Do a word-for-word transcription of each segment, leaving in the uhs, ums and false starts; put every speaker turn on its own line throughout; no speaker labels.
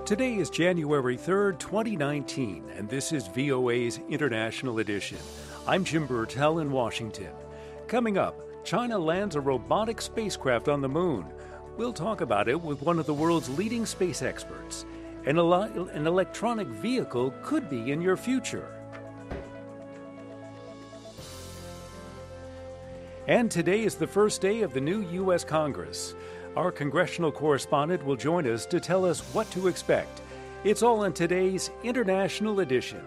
Today is January third, twenty nineteen, and this is V O A's International Edition. I'm Jim Burtell in Washington. Coming up, China lands a robotic spacecraft on the moon. We'll talk about it with one of the world's leading space experts. An, ele- an electronic vehicle could be in your future. And today is the first day of the new U S Congress. Our congressional correspondent will join us to tell us what to expect. It's all in today's International Edition.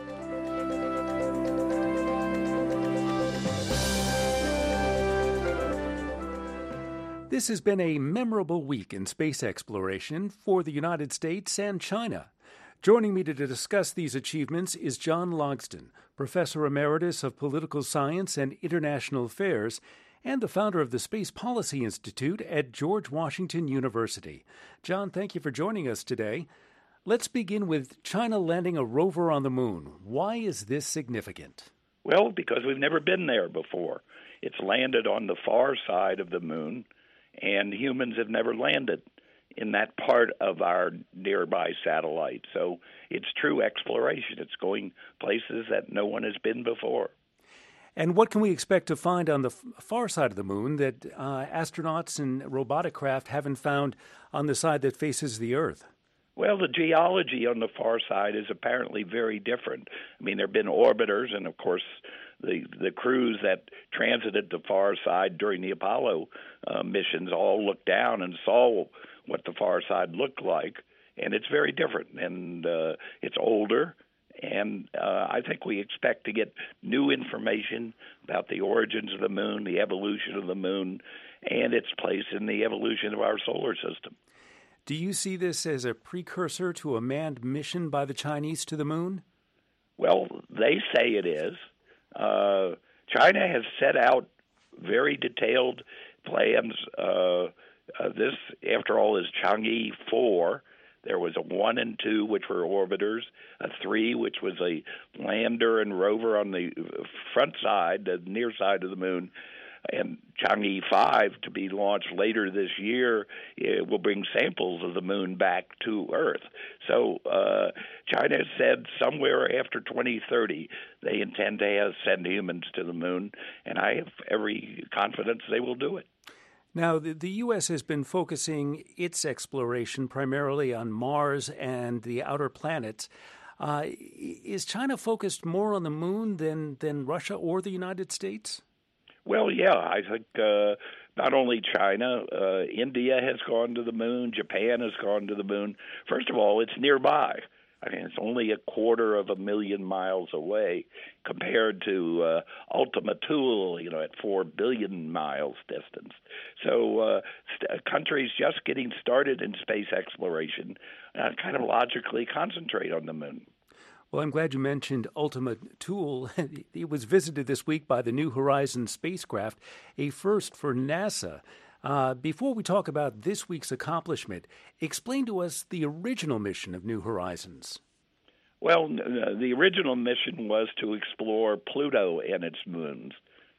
This has been a memorable week in space exploration for the United States and China. Joining me to discuss these achievements is John Logsdon, Professor Emeritus of Political Science and International Affairs, and the founder of the Space Policy Institute at George Washington University. John, thank you for joining us today. Let's begin with China landing a rover on the moon. Why is this significant?
Well, because we've never been there before. It's landed on the far side of the moon, and humans have never landed in that part of our nearby satellite. So it's true exploration. It's going places that no one has been before.
And what can we expect to find on the far side of the moon that uh, astronauts and robotic craft haven't found on the side that faces the Earth?
Well, the geology on the far side is apparently very different. I mean, there have been orbiters, and of course, the the crews that transited the far side during the Apollo uh, missions all looked down and saw what the far side looked like, and it's very different, and uh, it's older. And uh, I think we expect to get new information about the origins of the moon, the evolution of the moon, and its place in the evolution of our solar system.
Do you see this as a precursor to a manned mission by the Chinese to the moon?
Well, they say it is. Uh, China has set out very detailed plans. Uh, uh, this, after all, is Chang'e four. There was a one and two, which were orbiters, a three, which was a lander and rover on the front side, the near side of the moon, and Chang'e five, to be launched later this year, it will bring samples of the moon back to Earth. So uh, China has said somewhere after twenty thirty they intend to have, send humans to the moon, and I have every confidence they will do it.
Now, the, the U S has been focusing its exploration primarily on Mars and the outer planets. Uh, is China focused more on the moon than, than Russia or the United States?
Well, yeah, I think uh, not only China, uh, India has gone to the moon, Japan has gone to the moon. First of all, it's nearby. I mean, it's only a quarter of a million miles away compared to uh, Ultima Thule, you know, at four billion miles distance. So uh, st- countries just getting started in space exploration uh, kind of logically concentrate on the moon.
Well, I'm glad you mentioned Ultima Thule. It was visited this week by the New Horizons spacecraft, a first for NASA. Uh, before we talk about this week's accomplishment, explain to us the original mission of New Horizons.
Well, the original mission was to explore Pluto and its moons,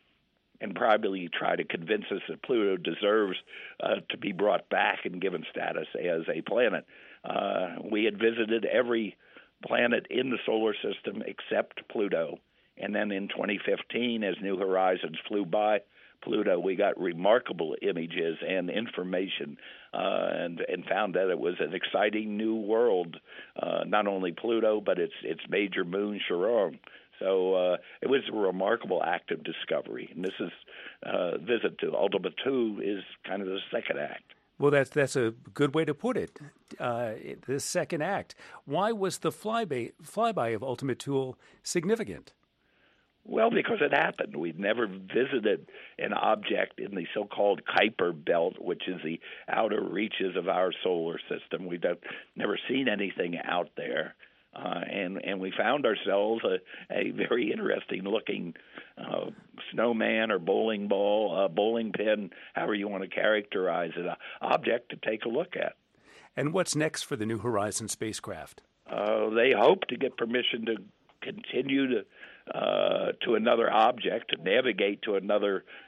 and probably try to convince us that Pluto deserves uh, to be brought back and given status as a planet. Uh, we had visited every planet in the solar system except Pluto, and then in twenty fifteen, as New Horizons flew by Pluto, we got remarkable images and information uh, and, and found that it was an exciting new world, uh, not only Pluto, but its its major moon, Charon. So uh, it was a remarkable act of discovery. And this is uh, visit to Ultima Thule is kind of the second act.
Well, that's that's a good way to put it. Uh, the second act. Why was the flyby flyby of Ultima Thule significant?
Well, because it happened. We've never visited an object in the so-called Kuiper belt, which is the outer reaches of our solar system. We've never seen anything out there. Uh, and, and we found ourselves a, a very interesting-looking uh, snowman or bowling ball, uh, bowling pin, however you want to characterize it, an object to take a look at.
And what's next for the New Horizons spacecraft?
Uh, they hope to get permission to continue to uh, to another object, to navigate to another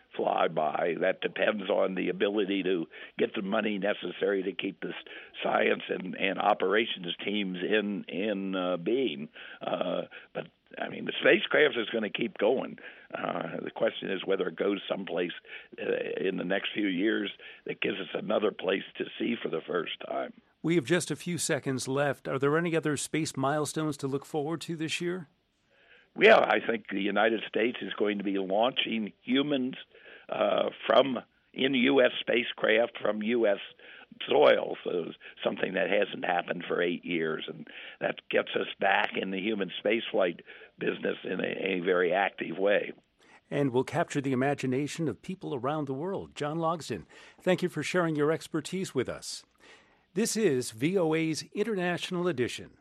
fly by. That depends on the ability to get the money necessary to keep the science and, and operations teams in in uh, being. Uh, but I mean, the spacecraft is going to keep going. Uh, the question is whether it goes someplace uh, in the next few years that gives us another place to see for the first time.
We have just a few seconds left. Are there any other space milestones to look forward to this year?
Yeah, I think the United States is going to be launching humans uh, from in U S spacecraft from U S soil, so something that hasn't happened for eight years, and that gets us back in the human spaceflight business in a, a very active way.
And will capture the imagination of people around the world. John Logsdon, thank you for sharing your expertise with us. This is V O A's International Edition.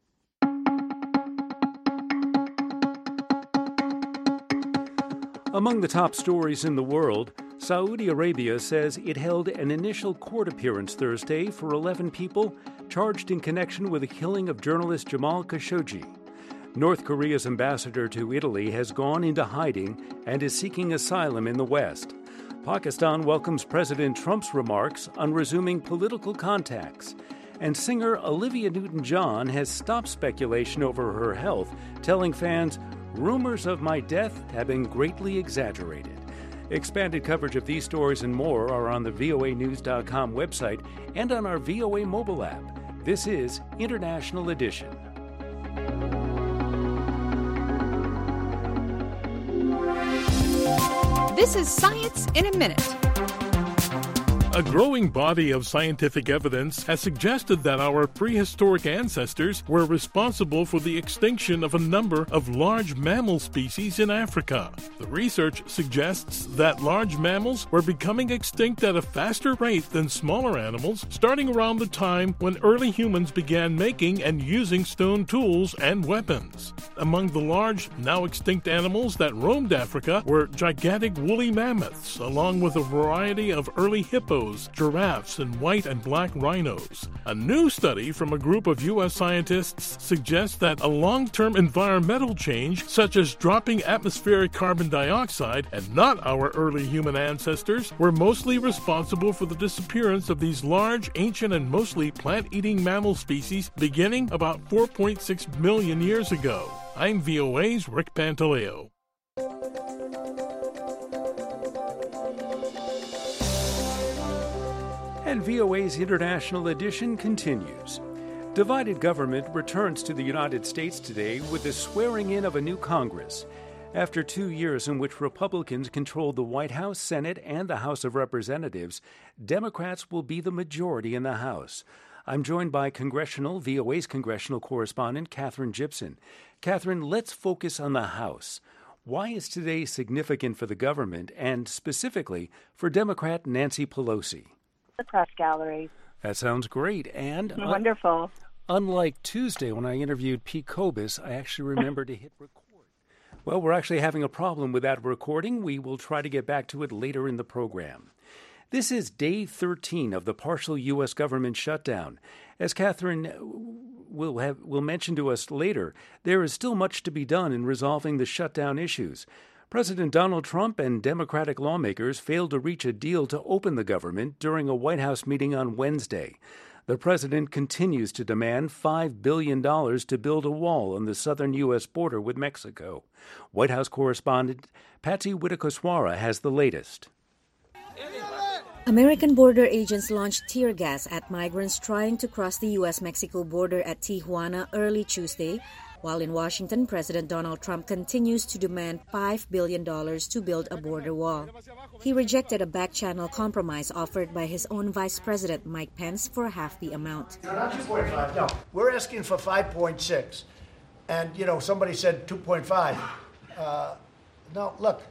Among the top stories in the world, Saudi Arabia says it held an initial court appearance Thursday for eleven people charged in connection with the killing of journalist Jamal Khashoggi. North Korea's ambassador to Italy has gone into hiding and is seeking asylum in the West. Pakistan welcomes President Trump's remarks on resuming political contacts. And singer Olivia Newton-John has stopped speculation over her health, telling fans, "Rumors of my death have been greatly exaggerated." Expanded coverage of these stories and more are on the V O A news dot com website and on our V O A mobile app. This is International Edition.
This is Science in a Minute.
A growing body of scientific evidence has suggested that our prehistoric ancestors were responsible for the extinction of a number of large mammal species in Africa. The research suggests that large mammals were becoming extinct at a faster rate than smaller animals, starting around the time when early humans began making and using stone tools and weapons. Among the large, now extinct animals that roamed Africa were gigantic woolly mammoths, along with a variety of early hippos, giraffes, and white and black rhinos. A new study from a group of U S scientists suggests that a long-term environmental change, such as dropping atmospheric carbon dioxide, and not our early human ancestors, were mostly responsible for the disappearance of these large, ancient, and mostly plant-eating mammal species beginning about four point six million years ago. I'm V O A's Rick Pantaleo.
And V O A's International Edition continues. Divided government returns to the United States today with the swearing in of a new Congress. After two years in which Republicans controlled the White House, Senate, and the House of Representatives, Democrats will be the majority in the House. I'm joined by Congressional, V O A's Congressional correspondent, Katherine Gibson. Katherine, let's focus on the House. Why is today significant for the government and specifically for Democrat Nancy Pelosi?
The press gallery.
That sounds great. And
wonderful.
Un- unlike Tuesday when I interviewed Pete Kobus, I actually remember to hit record. Well, we're actually having a problem with that recording. We will try to get back to it later in the program. This is day thirteen of the partial U S government shutdown. As Katherine will have will mention to us later, there is still much to be done in resolving the shutdown issues. President Donald Trump and Democratic lawmakers failed to reach a deal to open the government during a White House meeting on Wednesday. The president continues to demand five billion dollars to build a wall on the southern U S border with Mexico. White House correspondent Patsy Widakuswara has the latest.
American border agents launched tear gas at migrants trying to cross the U S Mexico border at Tijuana early Tuesday, while in Washington, President Donald Trump continues to demand five billion dollars to build a border wall. He rejected a back-channel compromise offered by his own Vice President Mike Pence for half the amount.
No, not two point five, no. We're asking for five point six. And, you know, somebody said two point five. Uh, no, look.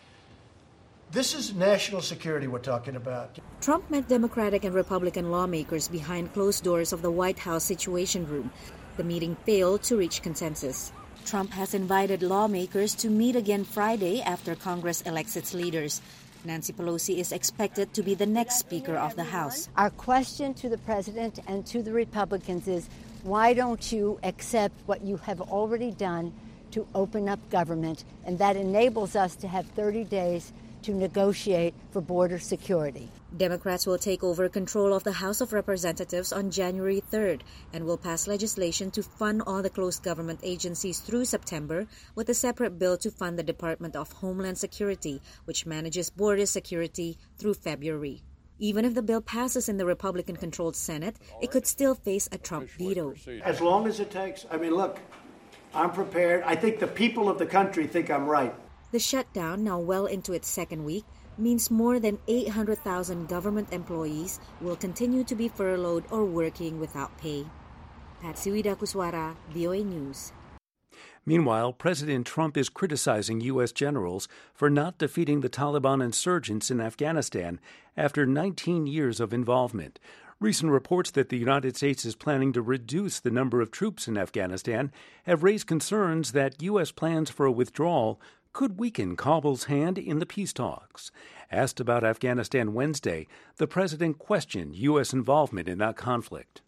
This is national security we're talking about.
Trump met Democratic and Republican lawmakers behind closed doors of the White House Situation Room. The meeting failed to reach consensus. Trump has invited lawmakers to meet again Friday after Congress elects its leaders. Nancy Pelosi is expected to be the next Speaker of the House.
Our question to the President and to the Republicans is, why don't you accept what you have already done to open up government? And that enables us to have thirty days to negotiate for border security.
Democrats will take over control of the House of Representatives on January third and will pass legislation to fund all the closed government agencies through September, with a separate bill to fund the Department of Homeland Security, which manages border security, through February. Even if the bill passes in the Republican-controlled Senate, it could still face a Trump veto.
As long as it takes. I mean, look, I'm prepared. I think the people of the country think I'm right.
The shutdown, now well into its second week, means more than eight hundred thousand government employees will continue to be furloughed or working without pay. Patsy Widakuswara, V O A News.
Meanwhile, President Trump is criticizing U S generals for not defeating the Taliban insurgents in Afghanistan after nineteen years of involvement. Recent reports that the United States is planning to reduce the number of troops in Afghanistan have raised concerns that U S plans for a withdrawal could weaken Kabul's hand in the peace talks. Asked about Afghanistan Wednesday, the president questioned U S involvement in that conflict.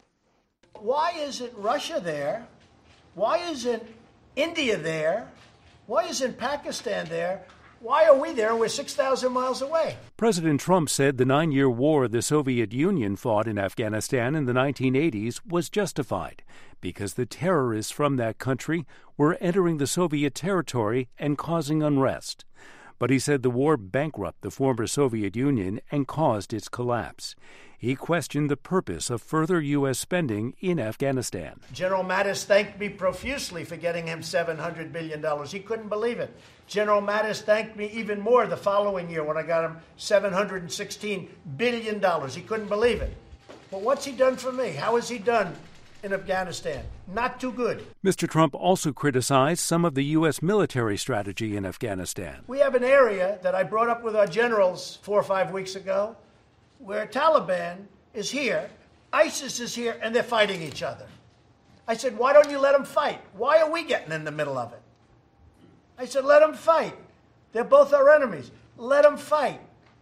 Why isn't Russia there? Why isn't India there? Why isn't Pakistan there? Why are we there? We're six thousand miles away.
President Trump said the nine-year war the Soviet Union fought in Afghanistan in the nineteen eighties was justified because the terrorists from that country were entering the Soviet territory and causing unrest. But he said the war bankrupted the former Soviet Union and caused its collapse. He questioned the purpose of further U S spending in Afghanistan.
General Mattis thanked me profusely for getting him seven hundred billion dollars. He couldn't believe it. General Mattis thanked me even more the following year when I got him seven hundred sixteen billion dollars. He couldn't believe it. But what's he done for me? How has he done in Afghanistan? Not too good.
Mister Trump also criticized some of the U S military strategy in Afghanistan.
We have an area that I brought up with our generals four or five weeks ago where Taliban is here, ISIS is here, and they're fighting each other. I said, why don't you let them fight? Why are we getting in the middle of it? I said, let them fight. They're both our enemies. Let them fight.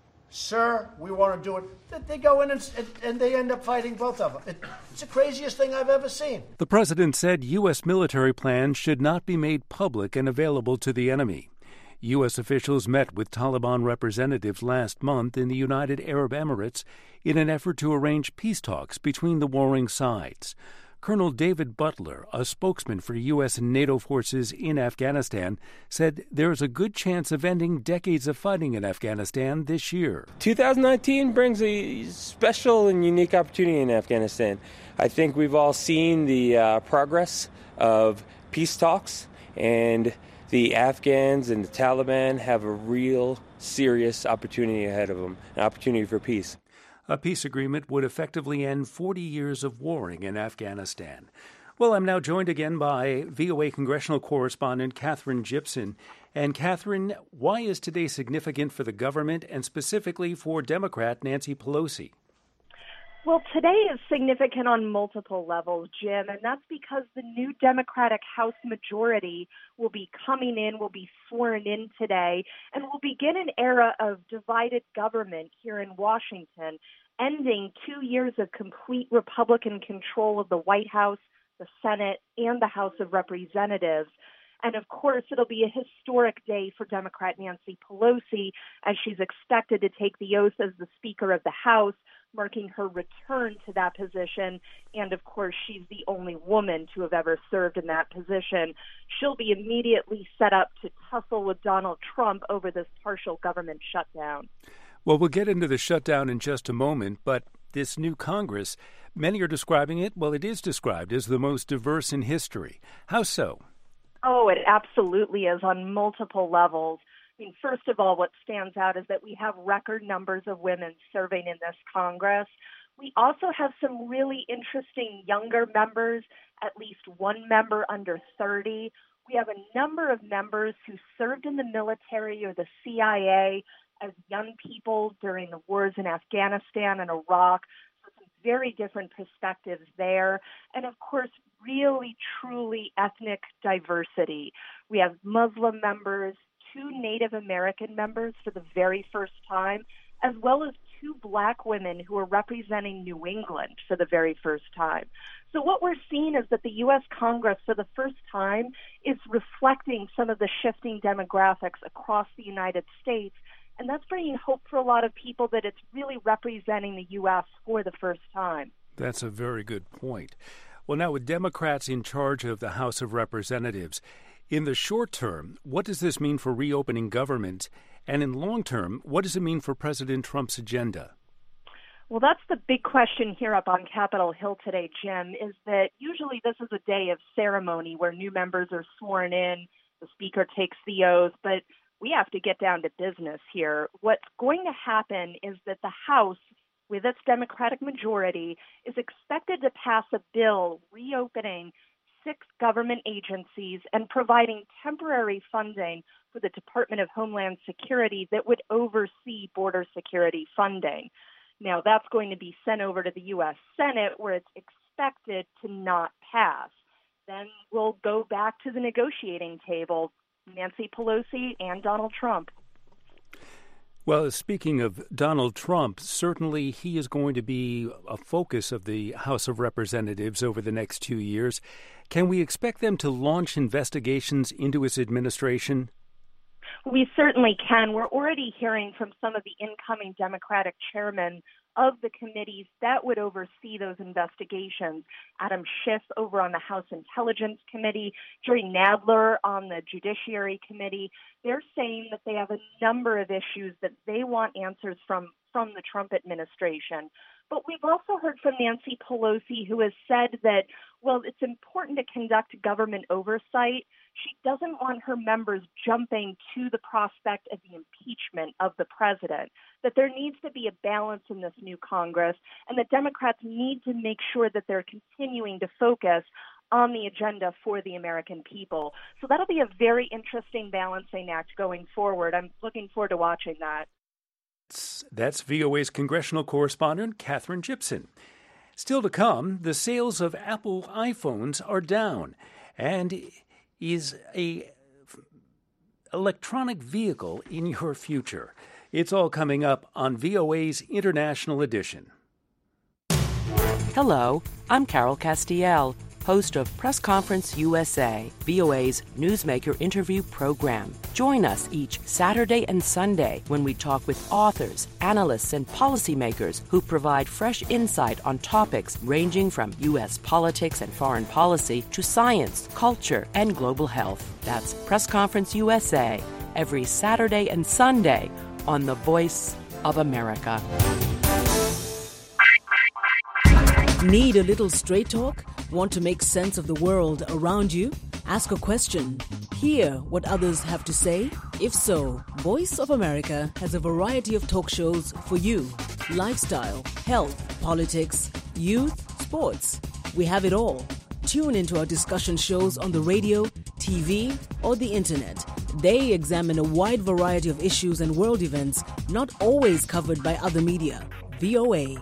Sir, we want to do it. They go in and, and they end up fighting both of them. It, it's the craziest thing I've ever seen.
The president said U S military plans should not be made public and available to the enemy. U S officials met with Taliban representatives last month in the United Arab Emirates in an effort to arrange peace talks between the warring sides. Colonel David Butler, a spokesman for U S and NATO forces in Afghanistan, said there is a good chance of ending decades of fighting in Afghanistan this year.
twenty nineteen brings a special and unique opportunity in Afghanistan. I think we've all seen the uh, progress of peace talks, and the Afghans and the Taliban have a real serious opportunity ahead of them, an opportunity for peace.
A peace agreement would effectively end forty years of warring in Afghanistan. Well, I'm now joined again by V O A congressional correspondent Katherine Gypson. And Katherine, why is today significant for the government and specifically for Democrat Nancy Pelosi?
Well, today is significant on multiple levels, Jim, and that's because the new Democratic House majority will be coming in, will be sworn in today, and will begin an era of divided government here in Washington, ending two years of complete Republican control of the White House, the Senate, and the House of Representatives. And, of course, it'll be a historic day for Democrat Nancy Pelosi as she's expected to take the oath as the Speaker of the House, marking her return to that position. And, of course, she's the only woman to have ever served in that position. She'll be immediately set up to tussle with Donald Trump over this partial government shutdown.
Well, we'll get into the shutdown in just a moment, but this new Congress, many are describing it, well, it is described as the most diverse in history. How so?
Oh, it absolutely is on multiple levels. I mean, first of all, what stands out is that we have record numbers of women serving in this Congress. We also have some really interesting younger members, at least one member under thirty. We have a number of members who served in the military or the C I A as young people during the wars in Afghanistan and Iraq. So some very different perspectives there. And of course, really, truly ethnic diversity. We have Muslim members, two Native American members for the very first time, as well as two black women who are representing New England for the very first time. So what we're seeing is that the U S Congress, for the first time, is reflecting some of the shifting demographics across the United States And that's bringing hope for a lot of people that it's really representing the U S for the first time.
That's a very good point. Well, now with Democrats in charge of the House of Representatives, in the short term, what does this mean for reopening government? And in long term, what does it mean for President Trump's agenda?
Well, that's the big question here up on Capitol Hill today, Jim, is that usually this is a day of ceremony where new members are sworn in, the Speaker takes the oath, but we have to get down to business here. What's going to happen is that the House, with its Democratic majority, is expected to pass a bill reopening six government agencies and providing temporary funding for the Department of Homeland Security that would oversee border security funding. Now, that's going to be sent over to the U S Senate, where it's expected to not pass. Then we'll go back to the negotiating table, Nancy Pelosi and Donald Trump.
Well, speaking of Donald Trump, certainly he is going to be a focus of the House of Representatives over the next two years. Can we expect them to launch investigations into his administration?
We certainly can. We're already hearing from some of the incoming Democratic chairmen of the committees that would oversee those investigations. Adam Schiff over on the House Intelligence Committee, Jerry Nadler on the Judiciary Committee. They're saying that they have a number of issues that they want answers from, from the Trump administration. But we've also heard from Nancy Pelosi, who has said that, well, it's important to conduct government oversight. She doesn't want her members jumping to the prospect of the impeachment of the president, that there needs to be a balance in this new Congress, and that Democrats need to make sure that they're continuing to focus on the agenda for the American people. So that'll be a very interesting balancing act going forward. I'm looking forward to watching that.
That's V O A's congressional correspondent, Catherine Gibson. Still to come, the sales of Apple iPhones are down, and is a electronic vehicle in your future? It's all coming up on V O A's International Edition.
Hello, I'm Carol Castiel, host of Press Conference U S A, V O A's newsmaker interview program. Join us each Saturday and Sunday when we talk with authors, analysts, and policymakers who provide fresh insight on topics ranging from U S politics and foreign policy to science, culture, and global health. That's Press Conference U S A, every Saturday and Sunday on The Voice of America.
Need a little straight talk? Want to make sense of the world around you? Ask a question. Hear what others have to say? If so, Voice of America has a variety of talk shows for you. Lifestyle, health, politics, youth, sports. We have it all. Tune into our discussion shows on the radio, T V, or the internet. They examine a wide variety of issues and world events not always covered by other media. V O A.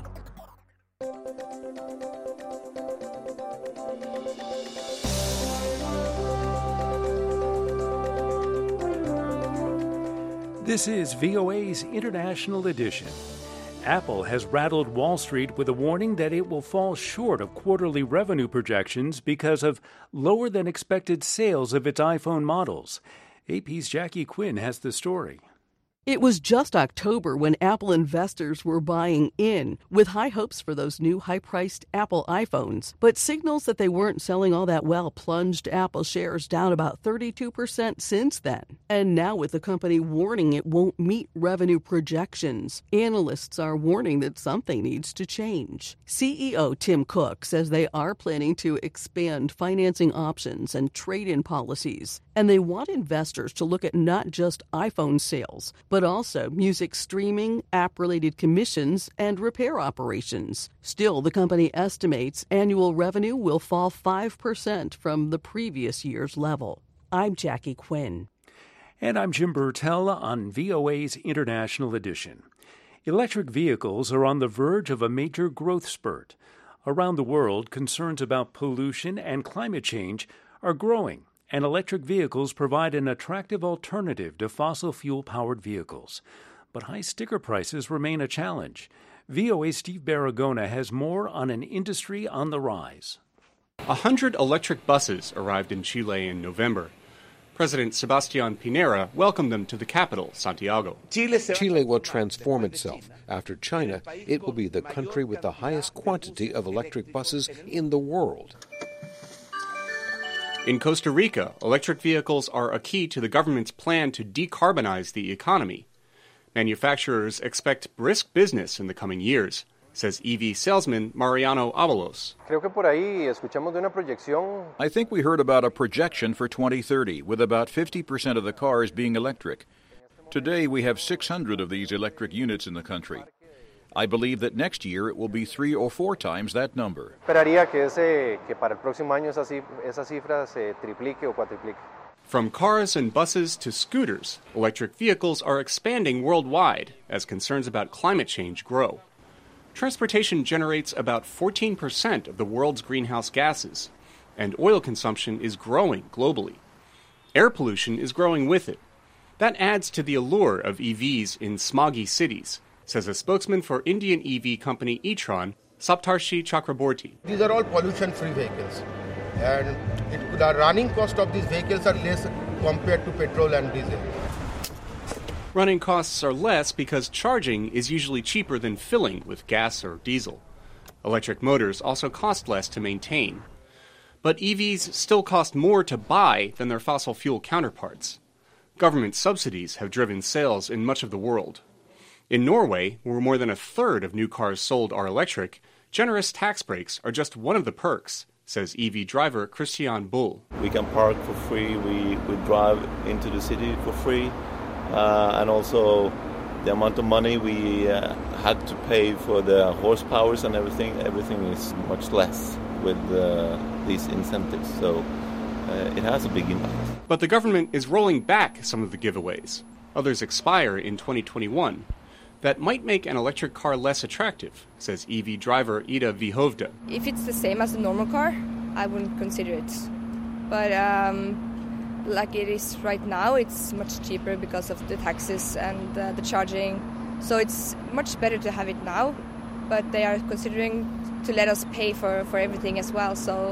This is V O A's International Edition. Apple has rattled Wall Street with a warning that it will fall short of quarterly revenue projections because of lower than expected sales of its iPhone models. A P's Jackie Quinn has the story.
It was just October when Apple investors were buying in with high hopes for those new high-priced Apple iPhones. But signals that they weren't selling all that well plunged Apple shares down about thirty-two percent since then. And now with the company warning it won't meet revenue projections, analysts are warning that something needs to change. C E O Tim Cook says they are planning to expand financing options and trade-in policies. And they want investors to look at not just iPhone sales, but also music streaming, app-related commissions, and repair operations. Still, the company estimates annual revenue will fall five percent from the previous year's level. I'm Jackie Quinn.
And I'm Jim Burtell on V O A's International Edition. Electric vehicles are on the verge of a major growth spurt. Around the world, concerns about pollution and climate change are growing, and electric vehicles provide an attractive alternative to fossil fuel-powered vehicles. But high sticker prices remain a challenge. V O A's Steve Baragona has more on an industry on the rise.
A hundred electric buses arrived in Chile in November. President Sebastián Piñera welcomed them to the capital, Santiago.
Chile will transform itself. After China, it will be the country with the highest quantity of electric buses in the world.
In Costa Rica, electric vehicles are a key to the government's plan to decarbonize the economy. Manufacturers expect brisk business in the coming years, says E V salesman Mariano Avalos.
I think we heard about a projection for twenty thirty, with about fifty percent of the cars being electric. Today we have six hundred of these electric units in the country. I believe that next year it will be three or four times that number.
From cars and buses to scooters, electric vehicles are expanding worldwide as concerns about climate change grow. Transportation generates about fourteen percent of the world's greenhouse gases, and oil consumption is growing globally. Air pollution is growing with it. That adds to the allure of E Vs in smoggy cities, says a spokesman for Indian E V company e-tron, Saptarshi Chakraborty.
These are all pollution-free vehicles, and it, the running cost of these vehicles are less compared to petrol and diesel.
Running costs are less because charging is usually cheaper than filling with gas or diesel. Electric motors also cost less to maintain. But E Vs still cost more to buy than their fossil fuel counterparts. Government subsidies have driven sales in much of the world. In Norway, where more than a third of new cars sold are electric, generous tax breaks are just one of the perks, says E V driver Christian Bull.
We can park for free, we, we drive into the city for free. Uh, and also the amount of money we uh, had to pay for the horsepowers and everything, everything is much less with uh, these incentives. So uh, it has a big impact.
But the government is rolling back some of the giveaways. Others expire in twenty twenty-one. That might make an electric car less attractive, says E V driver Ida Vihovda.
If it's the same as a normal car, I wouldn't consider it. But um, like it is right now, it's much cheaper because of the taxes and uh, the charging. So it's much better to have it now, but they are considering to let us pay for, for everything as well. So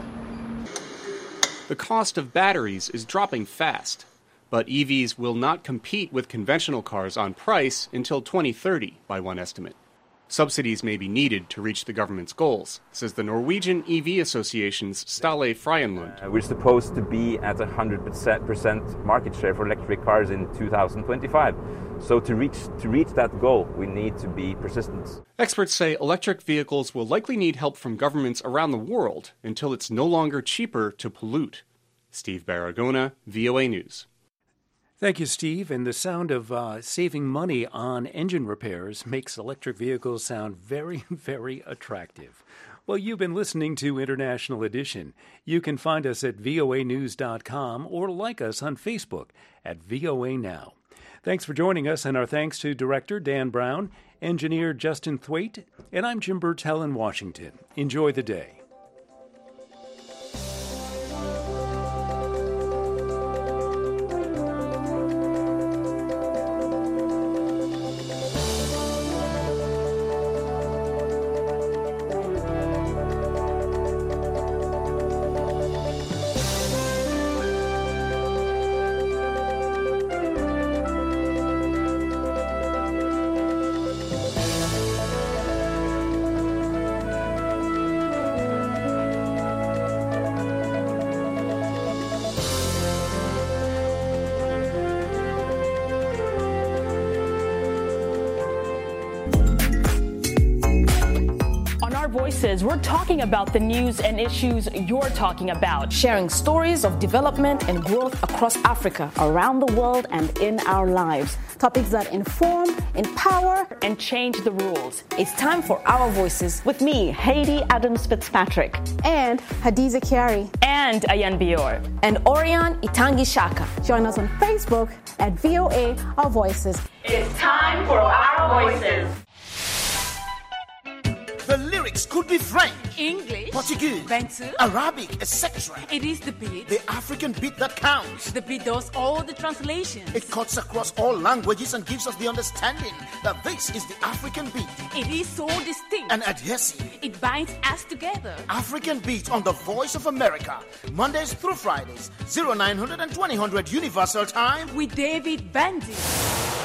the cost of batteries is dropping fast, but E Vs will not compete with conventional cars on price until twenty thirty, by one estimate. Subsidies may be needed to reach the government's goals, says the Norwegian E V Association's Stale Fryenlund.
Uh, we're supposed to be at one hundred percent market share for electric cars in two thousand twenty-five. So to reach to reach that goal, we need to be persistent.
Experts say electric vehicles will likely need help from governments around the world until it's no longer cheaper to pollute. Steve Baragona, V O A News.
Thank you, Steve. And the sound of uh, saving money on engine repairs makes electric vehicles sound very, very attractive. Well, you've been listening to International Edition. You can find us at V O A news dot com or like us on Facebook at V O A Now. Thanks for joining us, and our thanks to Director Dan Brown, Engineer Justin Thwaite, and I'm Jim Burtell in Washington. Enjoy the day.
Voices, we're talking about the news and issues you're talking about, sharing stories of development and growth across Africa,
around the world, and in our lives. Topics that inform, empower,
and change the rules.
It's time for Our Voices with me, Haiti Adams Fitzpatrick,
and Hadiza Kiari,
and Ayan Bior,
and Orion Itangi Shaka.
Join us on Facebook at V O A Our Voices.
It's time for Our Voices.
The lyrics
lyrics could be French,
English,
Portuguese,
Bantu,
Arabic, et cetera.
It is the beat.
The African beat that counts.
The beat does all the translations.
It cuts across all languages and gives us the understanding that this is the African beat.
It is so distinct
and adhesive.
It binds us together.
African beat on the Voice of America, Mondays through Fridays, oh nine hundred and twenty hundred Universal Time
with David Bandy.